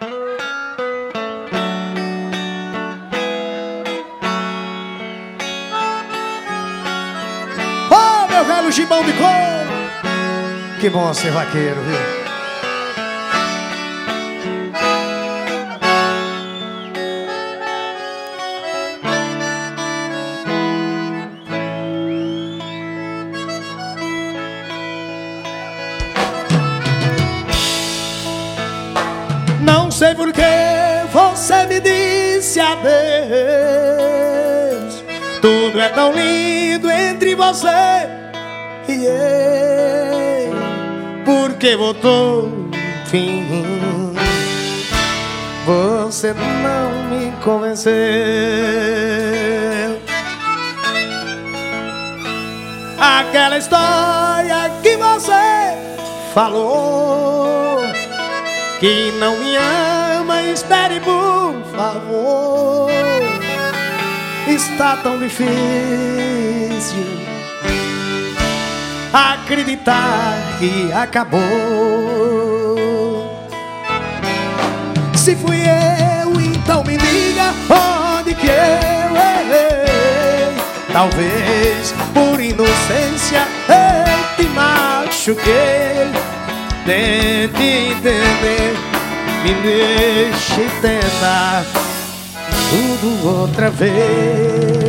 Oh, meu velho gibão de couro, que bom ser vaqueiro, viu? Não sei por que você me disse adeus. Tudo é tão lindo entre você e eu. Por que botou fim? Você não me convenceu. Aquela história que você falou, que não me ama, espere por favor. Está tão difícil acreditar que acabou. Se fui eu, então me diga onde que eu errei. Talvez por inocência eu te machuquei. Tente entender, me deixe tentar tudo outra vez.